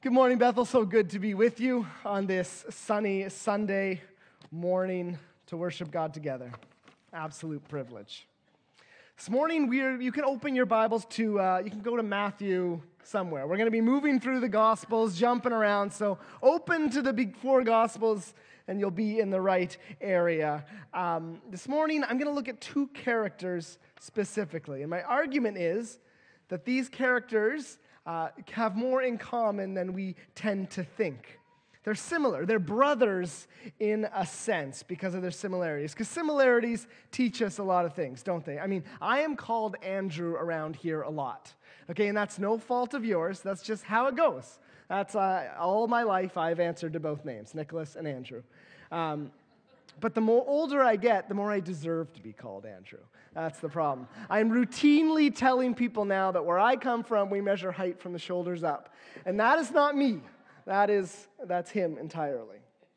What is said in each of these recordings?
Good morning, Bethel. So good to be with you on this sunny Sunday morning to worship God together. Absolute privilege. This morning, you can open your Bibles to, you can go to Matthew somewhere. We're going to be moving through the Gospels, jumping around, so open to the big four Gospels, and you'll be in the right area. This morning, I'm going to look at two characters specifically, and my argument is that these characters have more in common than we tend to think. They're similar. They're brothers in a sense because of their similarities. Because similarities teach us a lot of things, don't they? I mean, I am called Andrew around here a lot. Okay, and that's no fault of yours. That's just how it goes. That's all my life I've answered to both names, Nicholas and Andrew. But the more older I get, the more I deserve to be called Andrew. That's the problem. I'm routinely telling people now that where I come from, we measure height from the shoulders up. And that is not me. That's him entirely.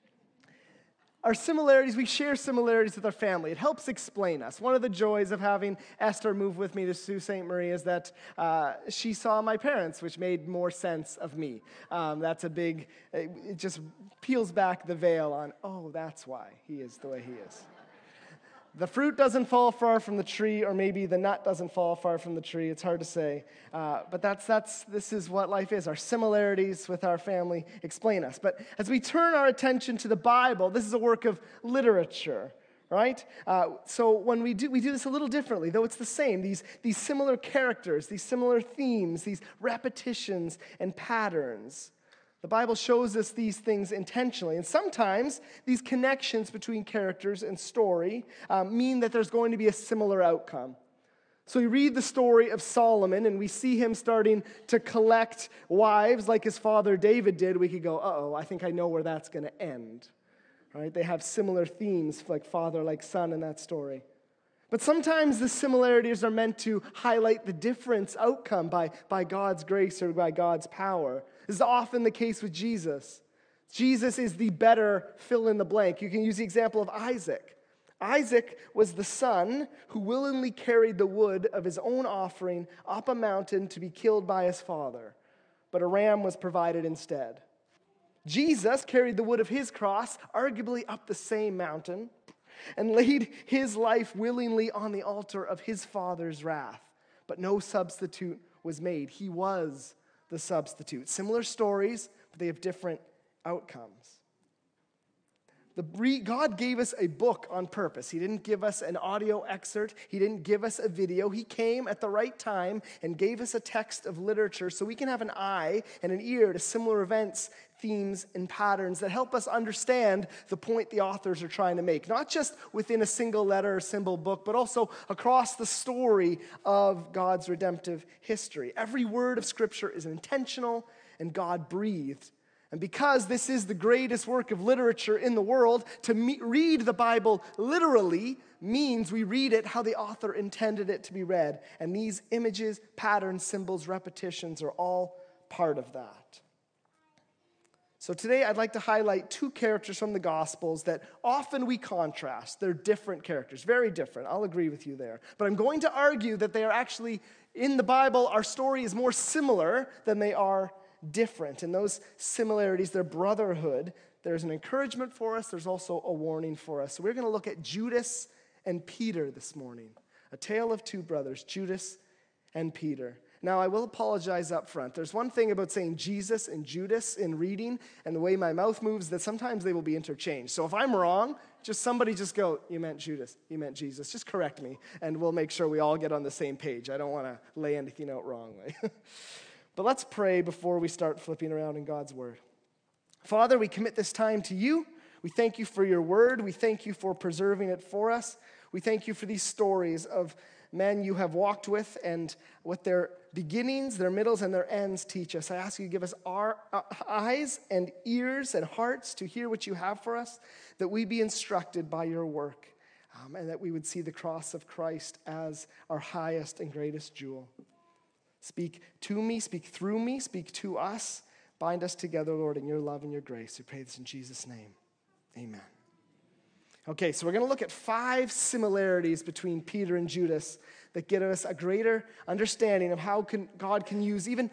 Our similarities, we share similarities with our family. It helps explain us. One of the joys of having Esther move with me to Sault Ste. Marie is that she saw my parents, which made more sense of me. That's a big, it just peels back the veil on, oh, that's why he is the way he is. The fruit doesn't fall far from the tree, or maybe the nut doesn't fall far from the tree. It's hard to say. But this is what life is. Our similarities with our family explain us. But as we turn our attention to the Bible, this is a work of literature, right? So when we do this a little differently, though it's the same. These similar characters, these similar themes, these repetitions and patterns. The Bible shows us these things intentionally, and sometimes these connections between characters and story mean that there's going to be a similar outcome. So we read the story of Solomon, and we see him starting to collect wives like his father David did. We could go, uh-oh, I think I know where that's going to end. Right? They have similar themes, like father, like son in that story. But sometimes the similarities are meant to highlight the difference outcome by God's grace or by God's power. This is often the case with Jesus. Jesus is the better fill in the blank. You can use the example of Isaac. Isaac was the son who willingly carried the wood of his own offering up a mountain to be killed by his father, but a ram was provided instead. Jesus carried the wood of his cross, arguably up the same mountain, and laid his life willingly on the altar of his father's wrath. But no substitute was made. He was the substitute. Similar stories, but they have different outcomes. God gave us a book on purpose. He didn't give us an audio excerpt. He didn't give us a video. He came at the right time and gave us a text of literature so we can have an eye and an ear to similar events, themes, and patterns that help us understand the point the authors are trying to make. Not just within a single letter or symbol book, but also across the story of God's redemptive history. Every word of Scripture is intentional and God-breathed. And because this is the greatest work of literature in the world, to read the Bible literally means we read it how the author intended it to be read. And these images, patterns, symbols, repetitions are all part of that. So today I'd like to highlight two characters from the Gospels that often we contrast. They're different characters, very different. I'll agree with you there. But I'm going to argue that they are actually, in the Bible, our story is more similar than they are different. And those similarities, their brotherhood, there's an encouragement for us. There's also a warning for us. So we're going to look at Judas and Peter this morning. A tale of two brothers, Judas and Peter. Now, I will apologize up front. There's one thing about saying Jesus and Judas in reading and the way my mouth moves that sometimes they will be interchanged. So if I'm wrong, somebody just go, you meant Judas, you meant Jesus. Just correct me, and we'll make sure we all get on the same page. I don't want to lay anything out wrongly. But let's pray before we start flipping around in God's word. Father, we commit this time to you. We thank you for your word. We thank you for preserving it for us. We thank you for these stories of men you have walked with and what their beginnings, their middles, and their ends teach us. I ask you to give us our eyes and ears and hearts to hear what you have for us, that we be instructed by your work, and that we would see the cross of Christ as our highest and greatest jewel. Speak to me, speak through me, speak to us. Bind us together, Lord, in your love and your grace. We pray this in Jesus' name. Amen. Okay, so we're going to look at 5 similarities between Peter and Judas that give us a greater understanding of how God can use even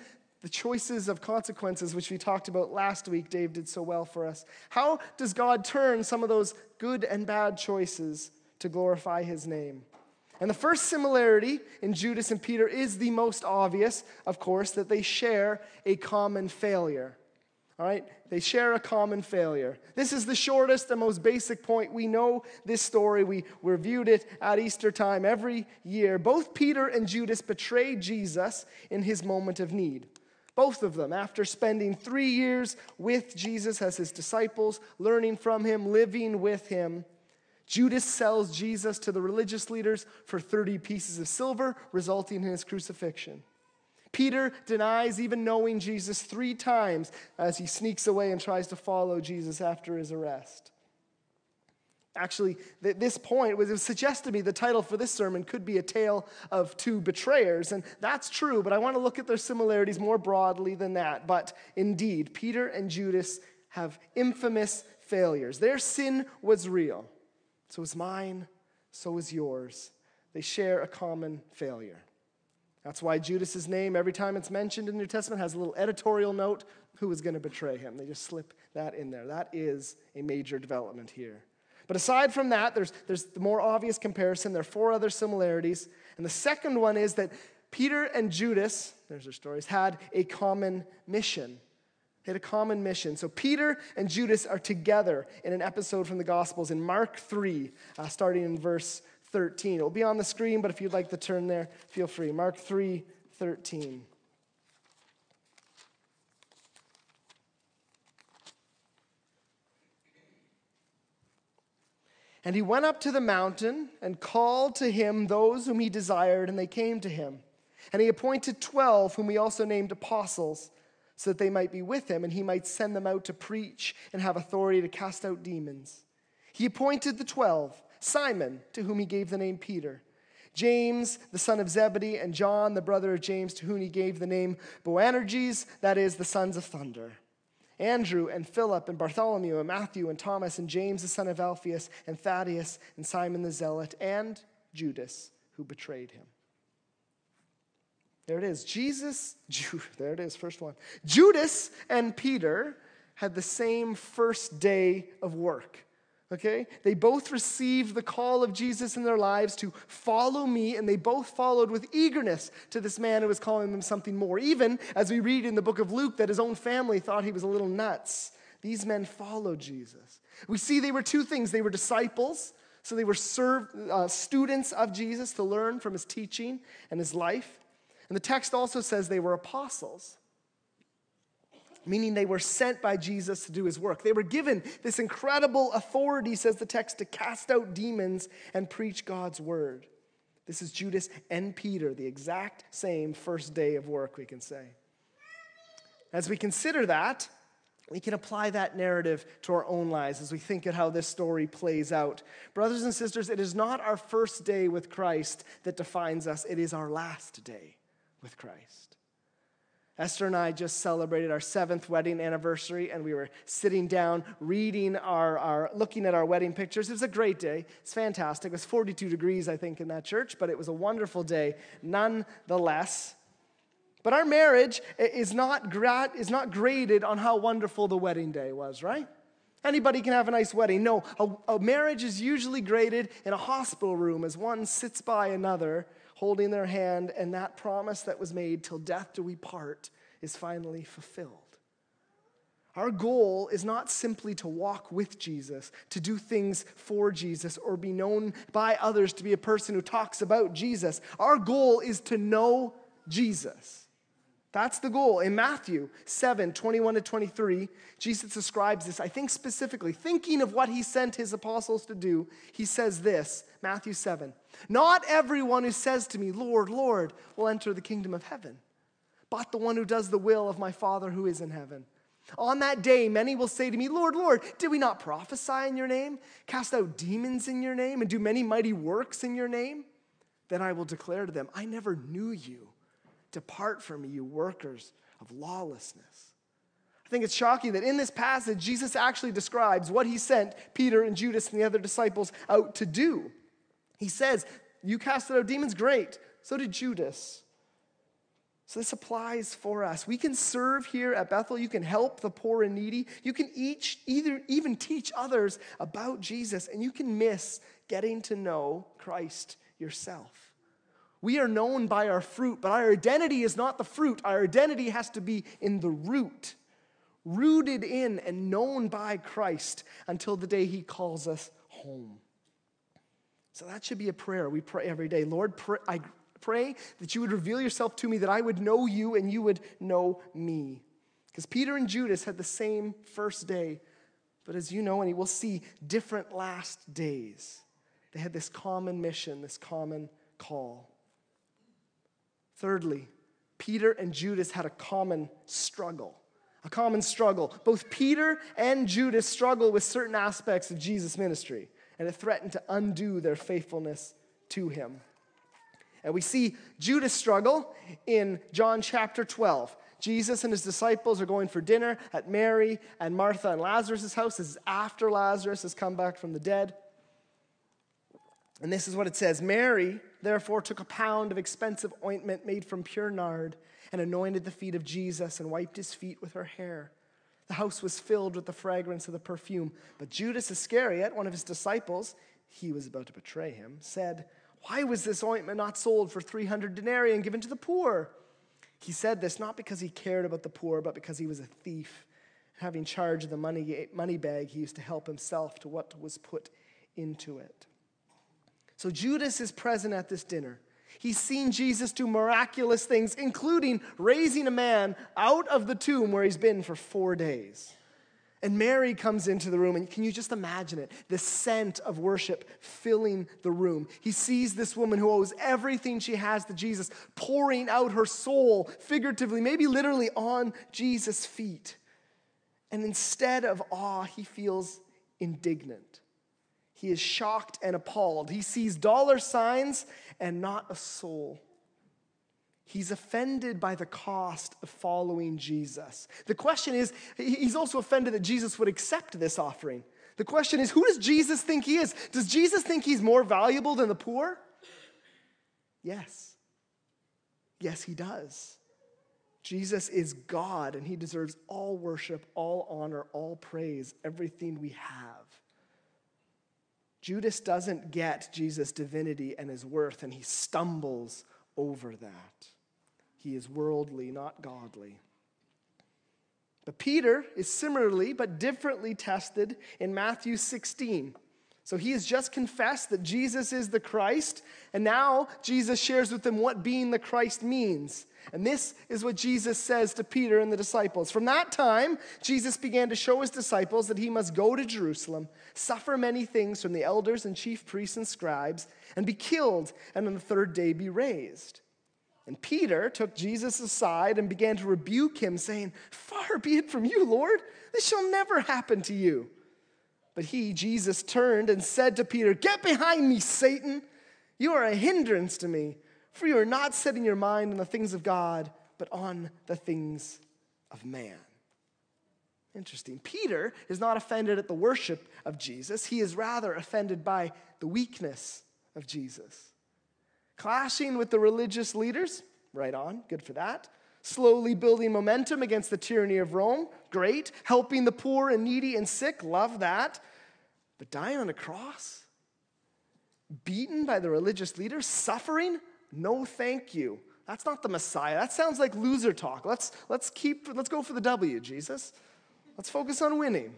the choices of consequences, which we talked about last week. Dave did so well for us. How does God turn some of those good and bad choices to glorify his name? And the first similarity in Judas and Peter is the most obvious, of course, that they share a common failure. All right? They share a common failure. This is the shortest and most basic point. We know this story. We reviewed it at Easter time every year. Both Peter and Judas betrayed Jesus in his moment of need. Both of them, after spending 3 years with Jesus as his disciples, learning from him, living with him, Judas sells Jesus to the religious leaders for 30 pieces of silver, resulting in his crucifixion. Peter denies even knowing Jesus 3 times as he sneaks away and tries to follow Jesus after his arrest. Actually, at this point, it was suggested to me the title for this sermon could be A Tale of Two Betrayers, and that's true, but I want to look at their similarities more broadly than that. But indeed, Peter and Judas have infamous failures. Their sin was real. So is mine, so is yours. They share a common failure. That's why Judas's name, every time it's mentioned in the New Testament, has a little editorial note, who is going to betray him. They just slip that in there. That is a major development here. But aside from that, there's the more obvious comparison. There are 4 other similarities. And the second one is that Peter and Judas, there's their stories, had a common mission. They had a common mission. So Peter and Judas are together in an episode from the Gospels in Mark 3, starting in verse 13. It will be on the screen, but if you'd like to turn there, feel free. Mark 3:13. And he went up to the mountain and called to him those whom he desired, and they came to him. And he appointed 12, whom he also named apostles, so that they might be with him, and he might send them out to preach and have authority to cast out demons. He appointed the 12, Simon, to whom he gave the name Peter, James, the son of Zebedee, and John, the brother of James, to whom he gave the name Boanerges, that is, the sons of thunder. Andrew and Philip and Bartholomew and Matthew and Thomas and James, the son of Alphaeus, and Thaddeus and Simon the Zealot, and Judas, who betrayed him. There it is. There it is, first one. Judas and Peter had the same first day of work. Okay? They both received the call of Jesus in their lives to follow me, and they both followed with eagerness to this man who was calling them something more. Even as we read in the book of Luke that his own family thought he was a little nuts. These men followed Jesus. We see they were 2 things. They were disciples, so they were students of Jesus to learn from his teaching and his life. And the text also says they were apostles, meaning they were sent by Jesus to do his work. They were given this incredible authority, says the text, to cast out demons and preach God's word. This is Judas and Peter, the exact same first day of work, we can say. As we consider that, we can apply that narrative to our own lives as we think at how this story plays out. Brothers and sisters, it is not our first day with Christ that defines us. It is our last day with Christ. Esther and I just celebrated our 7th wedding anniversary, and we were sitting down reading looking at our wedding pictures. It was a great day. It's fantastic. It was 42 degrees, I think, in that church, but it was a wonderful day nonetheless. But our marriage is not graded on how wonderful the wedding day was, right? Anybody can have a nice wedding. No, a marriage is usually graded in a hospital room as one sits by another, holding their hand, and that promise that was made, till death do we part, is finally fulfilled. Our goal is not simply to walk with Jesus, to do things for Jesus, or be known by others to be a person who talks about Jesus. Our goal is to know Jesus. That's the goal. In Matthew 7:21-23, Jesus describes this, I think specifically, thinking of what he sent his apostles to do. He says this, Matthew 7, "Not everyone who says to me, 'Lord, Lord,' will enter the kingdom of heaven, but the one who does the will of my Father who is in heaven. On that day, many will say to me, 'Lord, Lord, did we not prophesy in your name, cast out demons in your name, and do many mighty works in your name?' Then I will declare to them, 'I never knew you. Depart from me, you workers of lawlessness.'" I think it's shocking that in this passage, Jesus actually describes what he sent Peter and Judas and the other disciples out to do. He says, you casted out demons? Great. So did Judas. So this applies for us. We can serve here at Bethel. You can help the poor and needy. You can even teach others about Jesus, and you can miss getting to know Christ yourself. We are known by our fruit, but our identity is not the fruit. Our identity has to be in the root, rooted in and known by Christ until the day he calls us home. So that should be a prayer we pray every day. Lord, I pray that you would reveal yourself to me, that I would know you and you would know me. Because Peter and Judas had the same first day, but as you know, and we'll see, different last days. They had this common mission, this common call. Thirdly, Peter and Judas had a common struggle. A common struggle. Both Peter and Judas struggled with certain aspects of Jesus' ministry, and it threatened to undo their faithfulness to him. And we see Judas' struggle in John chapter 12. Jesus and his disciples are going for dinner at Mary and Martha and Lazarus' house. This is after Lazarus has come back from the dead. And this is what it says. Mary, therefore, took a pound of expensive ointment made from pure nard and anointed the feet of Jesus and wiped his feet with her hair. The house was filled with the fragrance of the perfume. But Judas Iscariot, one of his disciples, he was about to betray him, said, "Why was this ointment not sold for 300 denarii and given to the poor?" He said this not because he cared about the poor, but because he was a thief. Having charge of the money bag, he used to help himself to what was put into it. So Judas is present at this dinner. He's seen Jesus do miraculous things, including raising a man out of the tomb where he's been for 4 days. And Mary comes into the room, and can you just imagine it? The scent of worship filling the room. He sees this woman who owes everything she has to Jesus, pouring out her soul, figuratively, maybe literally, on Jesus' feet. And instead of awe, he feels indignant. He is shocked and appalled. He sees dollar signs and not a soul. He's offended by the cost of following Jesus. The question is, he's also offended that Jesus would accept this offering. The question is, who does Jesus think he is? Does Jesus think he's more valuable than the poor? Yes. Yes, he does. Jesus is God, and he deserves all worship, all honor, all praise, everything we have. Judas doesn't get Jesus' divinity and his worth, and he stumbles over that. He is worldly, not godly. But Peter is similarly but differently tested in Matthew 16. So he has just confessed that Jesus is the Christ, and now Jesus shares with them what being the Christ means. And this is what Jesus says to Peter and the disciples. From that time, Jesus began to show his disciples that he must go to Jerusalem, suffer many things from the elders and chief priests and scribes, and be killed, and on the third day be raised. And Peter took Jesus aside and began to rebuke him, saying, "Far be it from you, Lord. This shall never happen to you." But he, Jesus, turned and said to Peter, "Get behind me, Satan. You are a hindrance to me, for you are not setting your mind on the things of God, but on the things of man." Interesting. Peter is not offended at the worship of Jesus. He is rather offended by the weakness of Jesus. Clashing with the religious leaders, right on, good for that. Slowly building momentum against the tyranny of Rome, great. Helping the poor and needy and sick, love that. But dying on a cross? Beaten by the religious leaders? Suffering? No thank you. That's not the Messiah. That sounds like loser talk. Let's go for the W, Jesus. Let's focus on winning.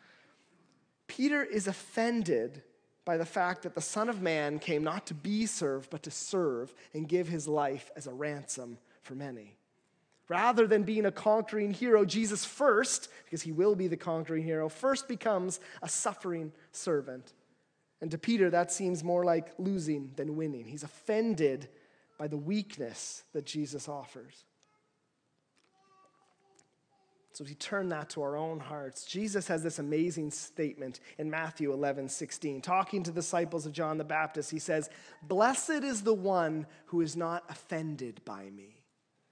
Peter is offended by the fact that the Son of Man came not to be served, but to serve and give his life as a ransom for many. Rather than being a conquering hero, Jesus first, because he will be the conquering hero, first becomes a suffering servant. And to Peter, that seems more like losing than winning. He's offended by the weakness that Jesus offers. So we turn that to our own hearts. Jesus has this amazing statement in Matthew 11:16. Talking to the disciples of John the Baptist, he says, "Blessed is the one who is not offended by me."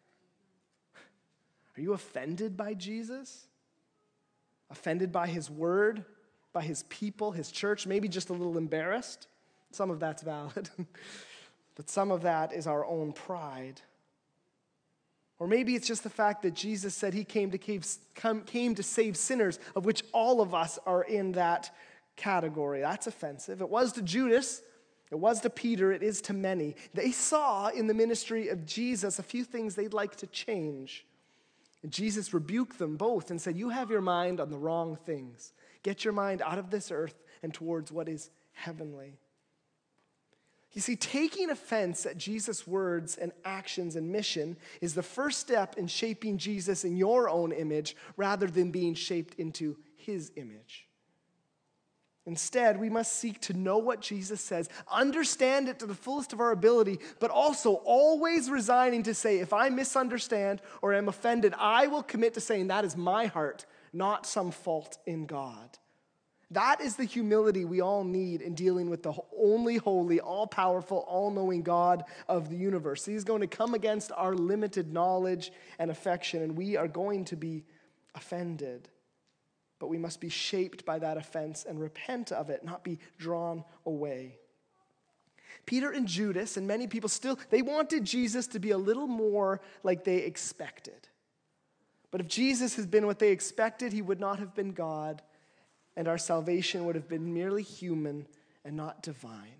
Are you offended by Jesus? Offended by his word, by his people, his church, maybe just a little embarrassed? Some of that's valid, but some of that is our own pride. Or maybe it's just the fact that Jesus said he came to save sinners, of which all of us are in that category. That's offensive. It was to Judas. It was to Peter. It is to many. They saw in the ministry of Jesus a few things they'd like to change. And Jesus rebuked them both and said, you have your mind on the wrong things. Get your mind out of this earth and towards what is heavenly. You see, taking offense at Jesus' words and actions and mission is the first step in shaping Jesus in your own image rather than being shaped into his image. Instead, we must seek to know what Jesus says, understand it to the fullest of our ability, but also always resigning to say, if I misunderstand or am offended, I will commit to saying that is my heart, not some fault in God. That is the humility we all need in dealing with the only holy, all-powerful, all-knowing God of the universe. He's going to come against our limited knowledge and affection, and we are going to be offended. But we must be shaped by that offense and repent of it, not be drawn away. Peter and Judas and many people they wanted Jesus to be a little more like they expected. But if Jesus had been what they expected, he would not have been God, and our salvation would have been merely human and not divine.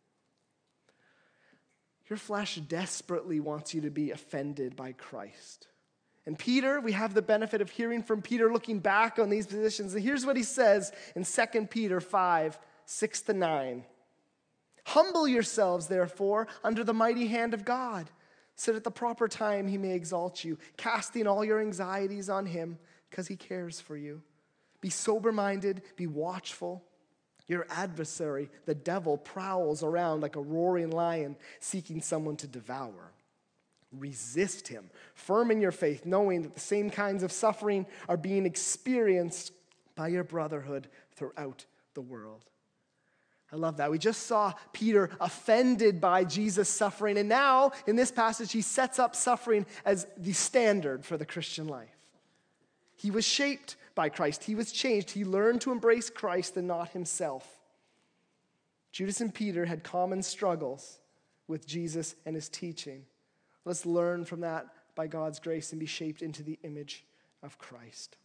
Your flesh desperately wants you to be offended by Christ. And Peter, we have the benefit of hearing from Peter looking back on these positions. And here's what he says in 2 Peter 5, 6-9. Humble yourselves, therefore, under the mighty hand of God, so that at the proper time he may exalt you, casting all your anxieties on him, because he cares for you. Be sober-minded, be watchful. Your adversary, the devil, prowls around like a roaring lion, seeking someone to devour. Resist him, firm in your faith, knowing that the same kinds of suffering are being experienced by your brotherhood throughout the world. I love that. We just saw Peter offended by Jesus' suffering, and now in this passage he sets up suffering as the standard for the Christian life. He was shaped by Christ. He was changed. He learned to embrace Christ and not himself. Judas and Peter had common struggles with Jesus and his teaching. Let's learn from that by God's grace and be shaped into the image of Christ.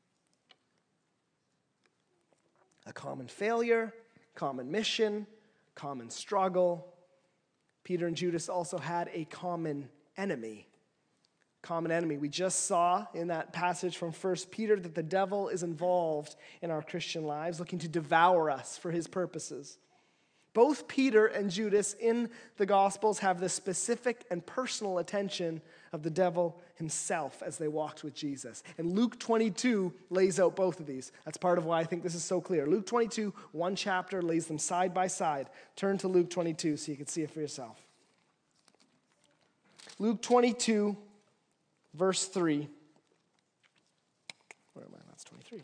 A common failure, common mission, common struggle. Peter and Judas also had a common enemy. Common enemy. We just saw in that passage from 1 Peter that the devil is involved in our Christian lives, looking to devour us for his purposes. Both Peter and Judas in the Gospels have the specific and personal attention of the devil himself as they walked with Jesus. And Luke 22 lays out both of these. That's part of why I think this is so clear. Luke 22, one chapter, lays them side by side. Turn to Luke 22 so you can see it for yourself. Luke 22, verse 3. Where am I? That's 23.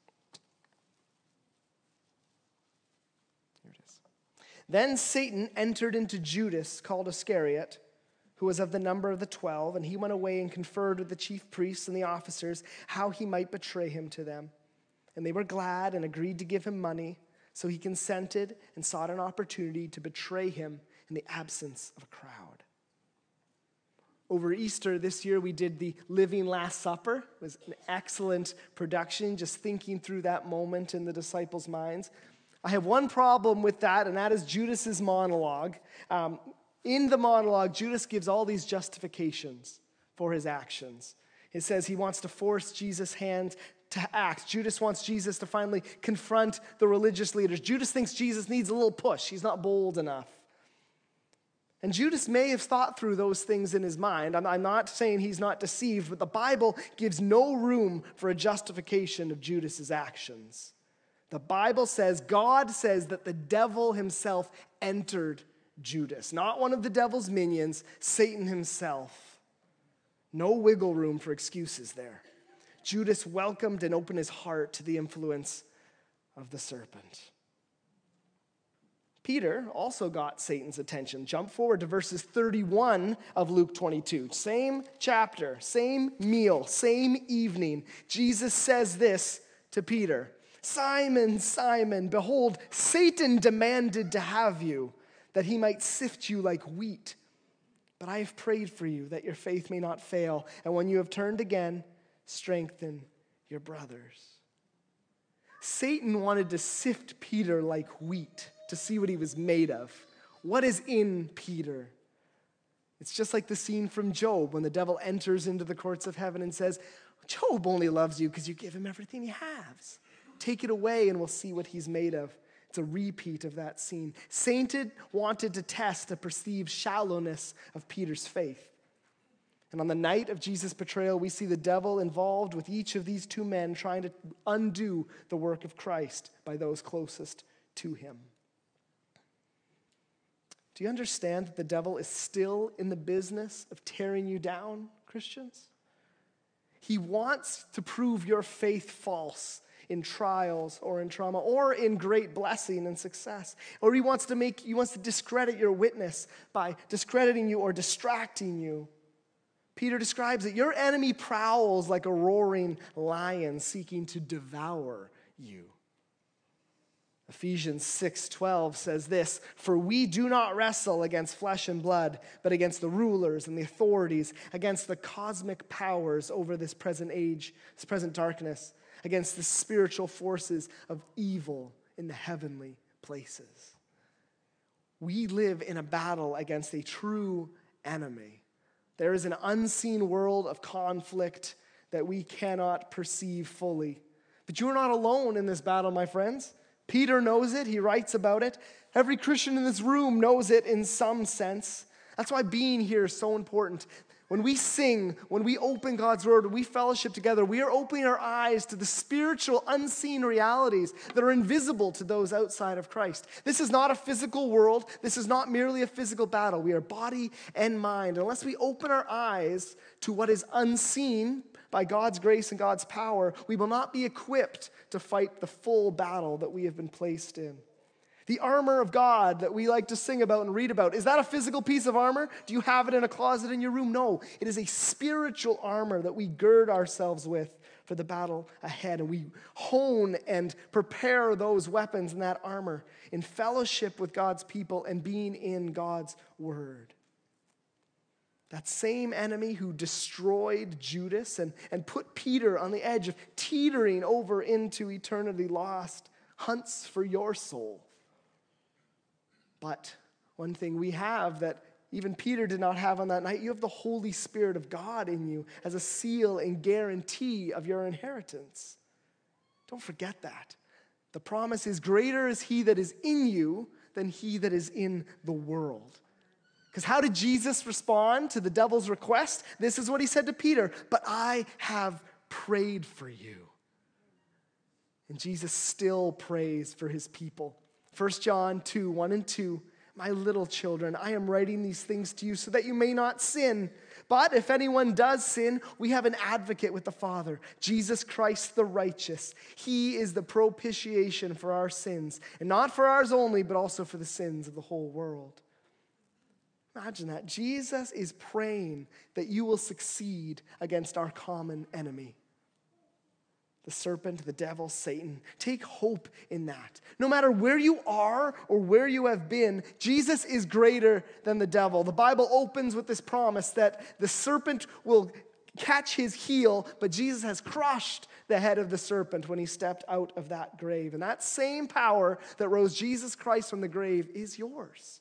Here it is. Then Satan entered into Judas, called Iscariot, who was of the number of the 12, and he went away and conferred with the chief priests and the officers how he might betray him to them. And they were glad and agreed to give him money, so he consented and sought an opportunity to betray him in the absence of a crowd. Over Easter this year, we did the Living Last Supper. It was an excellent production, just thinking through that moment in the disciples' minds. I have one problem with that, and that is Judas's monologue. In the monologue, Judas gives all these justifications for his actions. It says he wants to force Jesus' hand to act. Judas wants Jesus to finally confront the religious leaders. Judas thinks Jesus needs a little push. He's not bold enough. And Judas may have thought through those things in his mind. I'm not saying he's not deceived, but the Bible gives no room for a justification of Judas's actions. The Bible says, God says that the devil himself entered Judas. Not one of the devil's minions, Satan himself. No wiggle room for excuses there. Judas welcomed and opened his heart to the influence of the serpent. Peter also got Satan's attention. Jump forward to verses 31 of Luke 22. Same chapter, same meal, same evening. Jesus says this to Peter. Simon, Simon, behold, Satan demanded to have you, that he might sift you like wheat. But I have prayed for you that your faith may not fail. And when you have turned again, strengthen your brothers. Satan wanted to sift Peter like wheat to see what he was made of. What is in Peter? It's just like the scene from Job when the devil enters into the courts of heaven and says, Job only loves you because you give him everything he has. Take it away and we'll see what he's made of. It's a repeat of that scene. Satan wanted to test the perceived shallowness of Peter's faith. And on the night of Jesus' betrayal, we see the devil involved with each of these two men trying to undo the work of Christ by those closest to him. Do you understand that the devil is still in the business of tearing you down, Christians? He wants to prove your faith false in trials or in trauma or in great blessing and success. Or he wants to discredit your witness by discrediting you or distracting you. Peter describes it. Your enemy prowls like a roaring lion seeking to devour you. Ephesians 6:12 says this, "For we do not wrestle against flesh and blood, but against the rulers and the authorities, against the cosmic powers over this present age, this present darkness, against the spiritual forces of evil in the heavenly places." We live in a battle against a true enemy. There is an unseen world of conflict that we cannot perceive fully. But you're not alone in this battle, my friends. Peter knows it. He writes about it. Every Christian in this room knows it in some sense. That's why being here is so important. When we sing, when we open God's word, when we fellowship together, we are opening our eyes to the spiritual, unseen realities that are invisible to those outside of Christ. This is not a physical world. This is not merely a physical battle. We are body and mind. Unless we open our eyes to what is unseen by God's grace and God's power, we will not be equipped to fight the full battle that we have been placed in. The armor of God that we like to sing about and read about, is that a physical piece of armor? Do you have it in a closet in your room? No, it is a spiritual armor that we gird ourselves with for the battle ahead. And we hone and prepare those weapons and that armor in fellowship with God's people and being in God's word. That same enemy who destroyed Judas and put Peter on the edge of teetering over into eternity lost hunts for your soul. But one thing we have that even Peter did not have on that night, you have the Holy Spirit of God in you as a seal and guarantee of your inheritance. Don't forget that. The promise is, greater is he that is in you than he that is in the world. Because how did Jesus respond to the devil's request? This is what he said to Peter, "But I have prayed for you." And Jesus still prays for his people. 1 John 2:1-2, "My little children, I am writing these things to you so that you may not sin. But if anyone does sin, we have an advocate with the Father, Jesus Christ the righteous. He is the propitiation for our sins, and not for ours only, but also for the sins of the whole world." Imagine that. Jesus is praying that you will succeed against our common enemy. The serpent, the devil, Satan. Take hope in that. No matter where you are or where you have been, Jesus is greater than the devil. The Bible opens with this promise that the serpent will catch his heel, but Jesus has crushed the head of the serpent when he stepped out of that grave. And that same power that rose Jesus Christ from the grave is yours.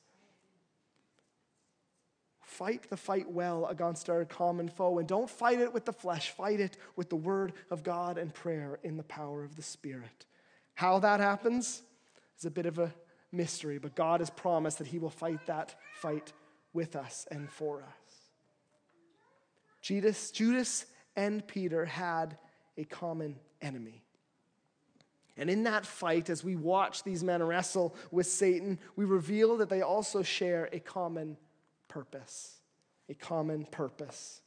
Fight the fight well against our common foe. And don't fight it with the flesh. Fight it with the word of God and prayer in the power of the Spirit. How that happens is a bit of a mystery, but God has promised that he will fight that fight with us and for us. Judas and Peter had a common enemy. And in that fight, as we watch these men wrestle with Satan, we reveal that they also share a common purpose. A common purpose.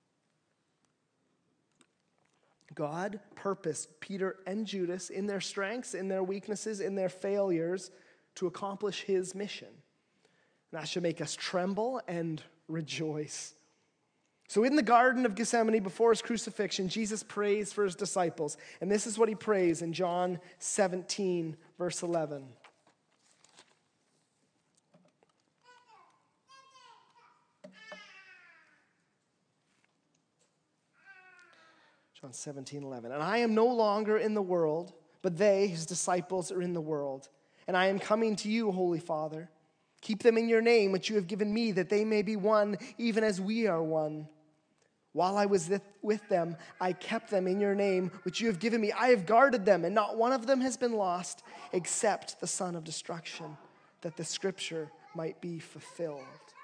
God purposed Peter and Judas in their strengths, in their weaknesses, in their failures to accomplish his mission. And that should make us tremble and rejoice. So in the Garden of Gethsemane, before his crucifixion, Jesus prays for his disciples. And this is what he prays in John 17, verse 11. John 17:11. And I am no longer in the world, but they, his disciples, are in the world. And I am coming to you, Holy Father. Keep them in your name, which you have given me, that they may be one, even as we are one. While I was with them, I kept them in your name, which you have given me. I have guarded them, and not one of them has been lost, except the son of destruction, that the scripture might be fulfilled.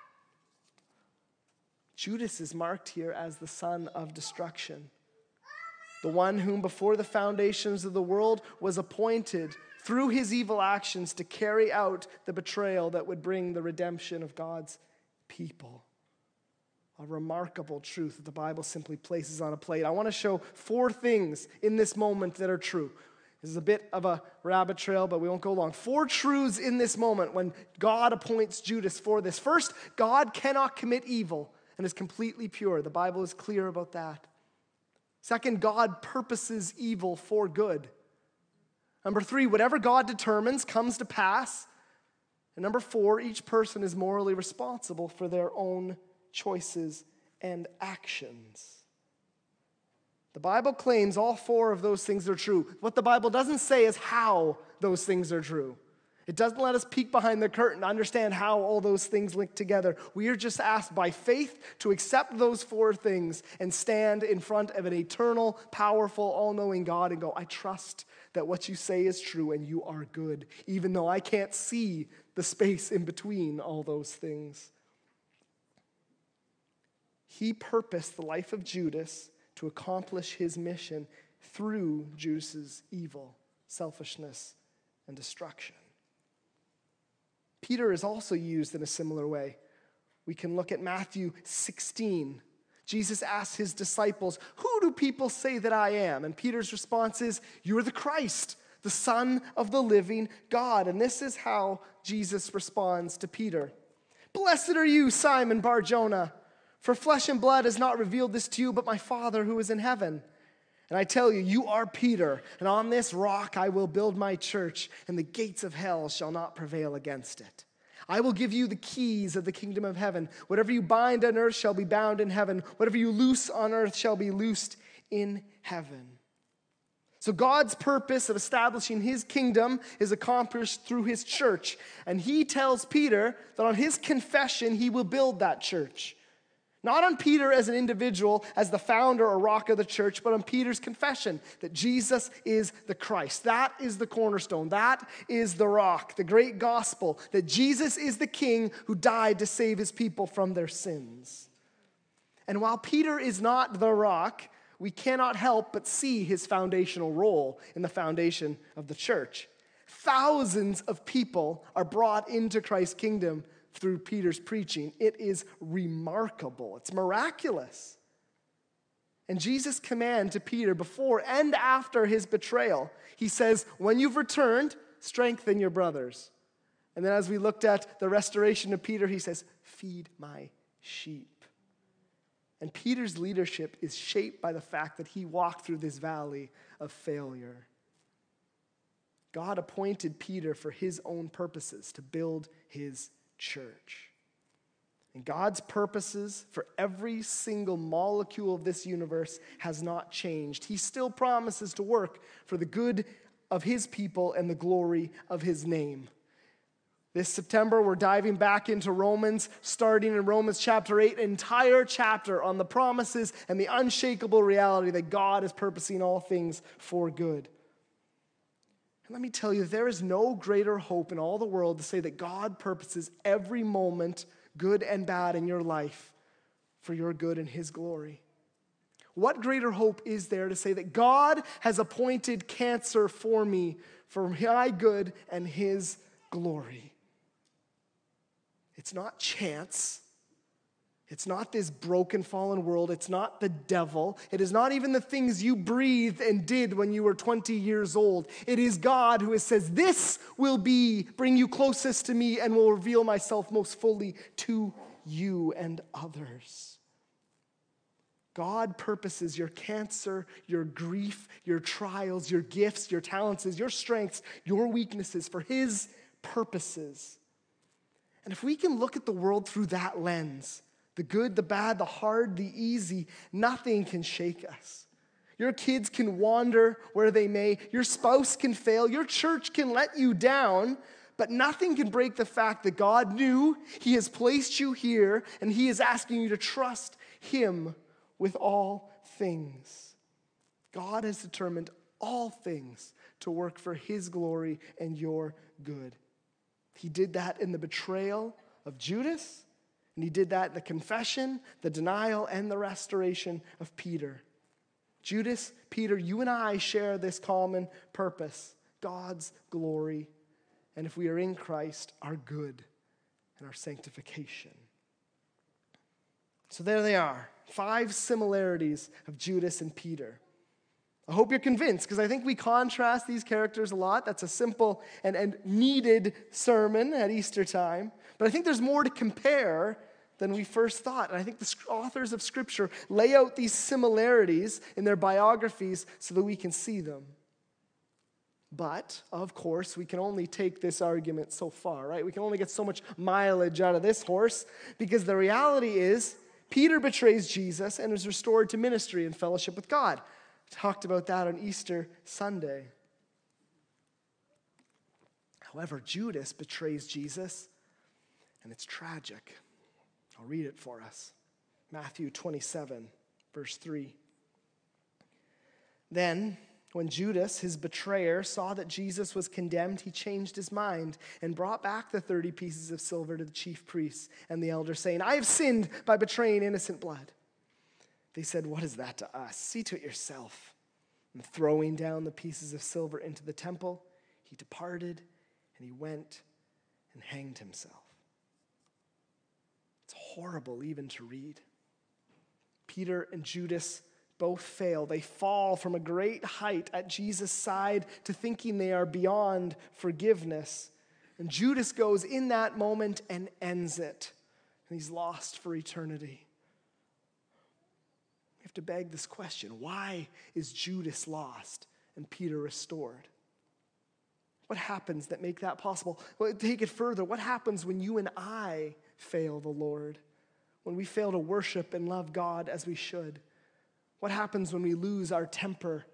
Judas is marked here as the son of destruction. The one whom before the foundations of the world was appointed through his evil actions to carry out the betrayal that would bring the redemption of God's people. A remarkable truth that the Bible simply places on a plate. I want to show 4 things in this moment that are true. This is a bit of a rabbit trail, but we won't go long. 4 truths in this moment when God appoints Judas for this. First, God cannot commit evil and is completely pure. The Bible is clear about that. Second, God purposes evil for good. Number 3, whatever God determines comes to pass. And number 4, each person is morally responsible for their own choices and actions. The Bible claims all 4 of those things are true. What the Bible doesn't say is how those things are true. It doesn't let us peek behind the curtain to understand how all those things link together. We are just asked by faith to accept those 4 things and stand in front of an eternal, powerful, all-knowing God and go, I trust that what you say is true and you are good, even though I can't see the space in between all those things. He purposed the life of Judas to accomplish his mission through Judas's evil, selfishness, and destruction. Peter is also used in a similar way. We can look at Matthew 16. Jesus asks his disciples, who do people say that I am? And Peter's response is, you're the Christ, the Son of the living God. And this is how Jesus responds to Peter. Blessed are you, Simon Bar-Jonah, for flesh and blood has not revealed this to you, but my Father who is in heaven. And I tell you, you are Peter, and on this rock I will build my church, and the gates of hell shall not prevail against it. I will give you the keys of the kingdom of heaven. Whatever you bind on earth shall be bound in heaven. Whatever you loose on earth shall be loosed in heaven. So God's purpose of establishing his kingdom is accomplished through his church. And he tells Peter that on his confession, he will build that church. Not on Peter as an individual, as the founder or rock of the church, but on Peter's confession that Jesus is the Christ. That is the cornerstone. That is the rock, the great gospel, that Jesus is the King who died to save his people from their sins. And while Peter is not the rock, we cannot help but see his foundational role in the foundation of the church. Thousands of people are brought into Christ's kingdom through Peter's preaching. It is remarkable. It's miraculous. And Jesus' command to Peter before and after his betrayal, he says, when you've returned, strengthen your brothers. And then as we looked at the restoration of Peter, he says, feed my sheep. And Peter's leadership is shaped by the fact that he walked through this valley of failure. God appointed Peter for his own purposes to build his church. And God's purposes for every single molecule of this universe has not changed. He still promises to work for the good of his people and the glory of his name. This September, we're diving back into Romans, starting in Romans chapter 8, an entire chapter on the promises and the unshakable reality that God is purposing all things for good. And let me tell you, there is no greater hope in all the world to say that God purposes every moment, good and bad, in your life for your good and his glory. What greater hope is there to say that God has appointed cancer for me for my good and his glory? It's not chance. It's not this broken, fallen world. It's not the devil. It is not even the things you breathed and did when you were 20 years old. It is God who says, this will bring you closest to me and will reveal myself most fully to you and others. God purposes your cancer, your grief, your trials, your gifts, your talents, your strengths, your weaknesses for his purposes. And if we can look at the world through that lens, the good, the bad, the hard, the easy, nothing can shake us. Your kids can wander where they may. Your spouse can fail. Your church can let you down. But nothing can break the fact that God knew He has placed you here and He is asking you to trust Him with all things. God has determined all things to work for His glory and your good. He did that in the betrayal of Judas, and He did that in the confession, the denial, and the restoration of Peter. Judas, Peter, you and I share this common purpose, God's glory, and if we are in Christ, our good and our sanctification. So there they are, 5 similarities of Judas and Peter. I hope you're convinced, because I think we contrast these characters a lot. That's a simple and needed sermon at Easter time. But I think there's more to compare than we first thought. And I think the authors of Scripture lay out these similarities in their biographies so that we can see them. But, of course, we can only take this argument so far, right? We can only get so much mileage out of this horse, because the reality is Peter betrays Jesus and is restored to ministry and fellowship with God. Talked about that on Easter Sunday. However, Judas betrays Jesus, and it's tragic. I'll read it for us. Matthew 27, verse 3. Then, when Judas, his betrayer, saw that Jesus was condemned, he changed his mind and brought back the 30 pieces of silver to the chief priests and the elders, saying, I have sinned by betraying innocent blood. They said, what is that to us? See to it yourself. And throwing down the pieces of silver into the temple, he departed and he went and hanged himself. It's horrible even to read. Peter and Judas both fail. They fall from a great height at Jesus' side to thinking they are beyond forgiveness. And Judas goes in that moment and ends it. And he's lost for eternity. We have to beg this question. Why is Judas lost and Peter restored? What happens that make that possible? Well, take it further. What happens when you and I fail the Lord? When we fail to worship and love God as we should? What happens when we lose our temper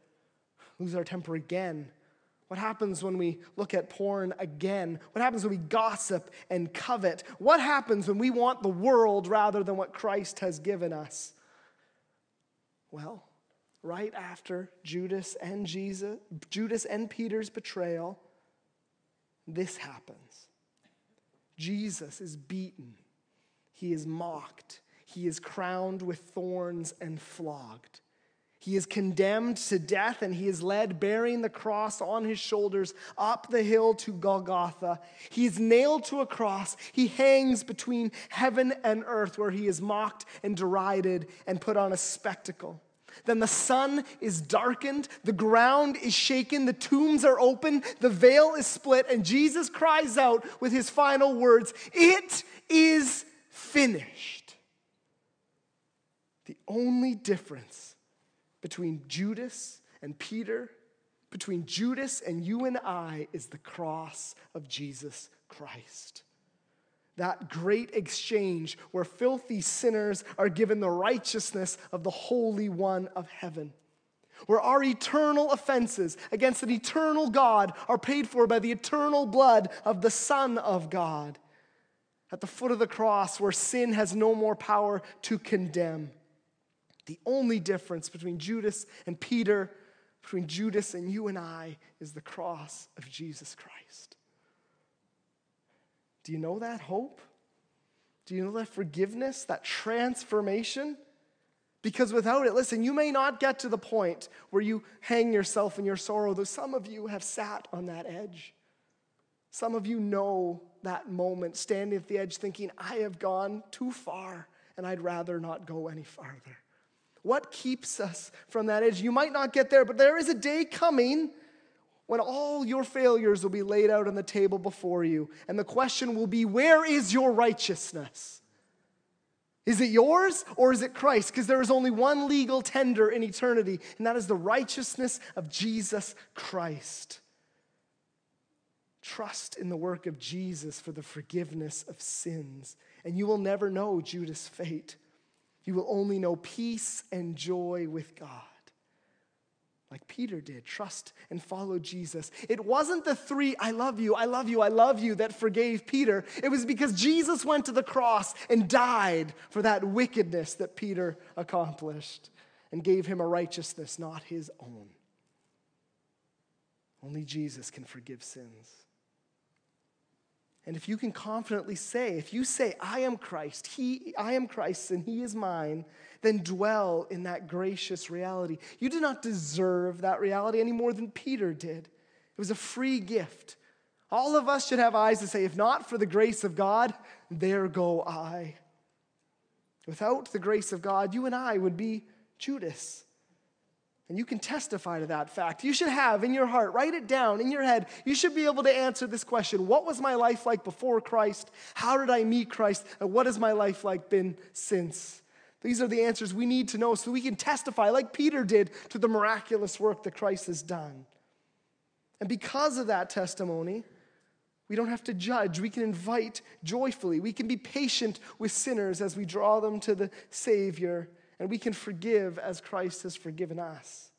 again? What happens when we look at porn again? What happens when we gossip and covet? What happens when we want the world rather than what Christ has given us? Well, right after Judas and Peter's betrayal, this happens. Jesus is beaten. He is mocked. He is crowned with thorns and flogged. He is condemned to death, and he is led bearing the cross on his shoulders up the hill to Golgotha. He is nailed to a cross. He hangs between heaven and earth, where he is mocked and derided and put on a spectacle. Then the sun is darkened, the ground is shaken, the tombs are open, the veil is split, and Jesus cries out with his final words, "It is finished." The only difference between Judas and Peter, between Judas and you and I, is the cross of Jesus Christ. That great exchange where filthy sinners are given the righteousness of the Holy One of heaven. Where our eternal offenses against an eternal God are paid for by the eternal blood of the Son of God. At the foot of the cross where sin has no more power to condemn. The only difference between Judas and Peter, between Judas and you and I, is the cross of Jesus Christ. Do you know that hope? Do you know that forgiveness, that transformation? Because without it, listen, you may not get to the point where you hang yourself in your sorrow, though some of you have sat on that edge. Some of you know that moment, standing at the edge thinking, I have gone too far and I'd rather not go any farther. What keeps us from that edge? You might not get there, but there is a day coming when all your failures will be laid out on the table before you. And the question will be, where is your righteousness? Is it yours or is it Christ? Because there is only one legal tender in eternity, and that is the righteousness of Jesus Christ. Trust in the work of Jesus for the forgiveness of sins, and you will never know Judas' fate. You will only know peace and joy with God. like Peter did, trust and follow Jesus. It wasn't the three, I love you, I love you, I love you, that forgave Peter. It was because Jesus went to the cross and died for that wickedness that Peter accomplished and gave him a righteousness not his own. Only Jesus can forgive sins. And if you can confidently say, if you say, I am Christ and he is mine, then dwell in that gracious reality. You do not deserve that reality any more than Peter did. It was a free gift. All of us should have eyes to say, if not for the grace of God, there go I. Without the grace of God, you and I would be Judas. And you can testify to that fact. You should have in your heart, write it down in your head. You should be able to answer this question. What was my life like before Christ? How did I meet Christ? And what has my life like been since? These are the answers we need to know so we can testify like Peter did to the miraculous work that Christ has done. And because of that testimony, we don't have to judge. We can invite joyfully. We can be patient with sinners as we draw them to the Savior. And we can forgive as Christ has forgiven us.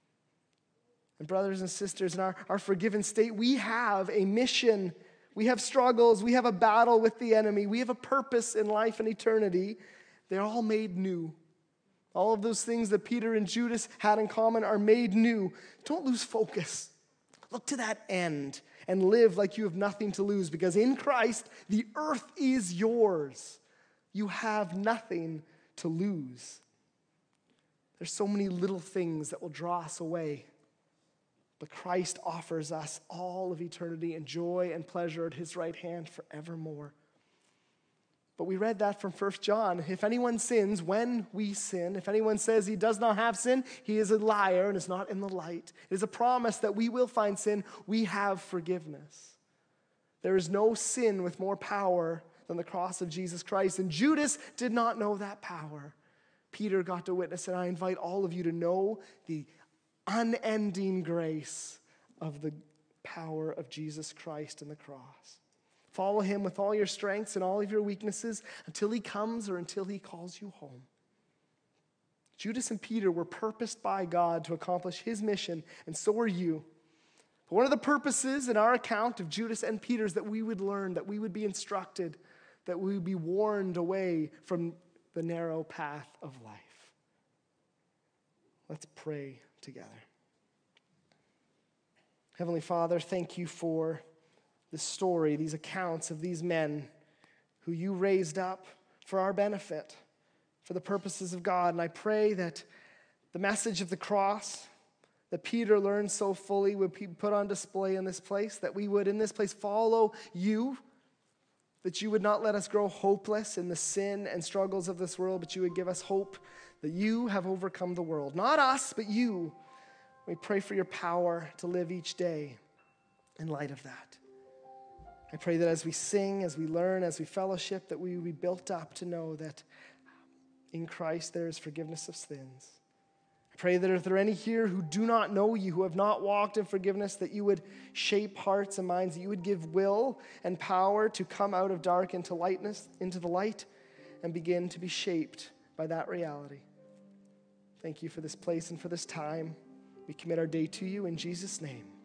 And brothers and sisters, in our forgiven state, we have a mission. We have struggles. We have a battle with the enemy. We have a purpose in life and eternity. They're all made new. All of those things that Peter and Judas had in common are made new. Don't lose focus. Look to that end and live like you have nothing to lose, because in Christ, the earth is yours. You have nothing to lose. There's so many little things that will draw us away. But Christ offers us all of eternity and joy and pleasure at his right hand forevermore. But we read that from 1 John. If anyone sins when we sin, if anyone says he does not have sin, he is a liar and is not in the light. It is a promise that we will find sin. We have forgiveness. There is no sin with more power than the cross of Jesus Christ. And Judas did not know that power. Peter got to witness, and I invite all of you to know the unending grace of the power of Jesus Christ and the cross. Follow him with all your strengths and all of your weaknesses until he comes or until he calls you home. Judas and Peter were purposed by God to accomplish his mission, and so are you. But one of the purposes in our account of Judas and Peter is that we would learn, that we would be instructed, that we would be warned away from the narrow path of life. Let's pray together. Heavenly Father, thank you for the story, these accounts of these men who you raised up for our benefit, for the purposes of God. And I pray that the message of the cross that Peter learned so fully would be put on display in this place, that we would in this place follow you, that you would not let us grow hopeless in the sin and struggles of this world, but you would give us hope that you have overcome the world. Not us, but you. We pray for your power to live each day in light of that. I pray that as we sing, as we learn, as we fellowship, that we will be built up to know that in Christ there is forgiveness of sins. I pray that if there are any here who do not know you, who have not walked in forgiveness, that you would shape hearts and minds, that you would give will and power to come out of dark into lightness, into the light, and begin to be shaped by that reality. Thank you for this place and for this time. We commit our day to you in Jesus' name.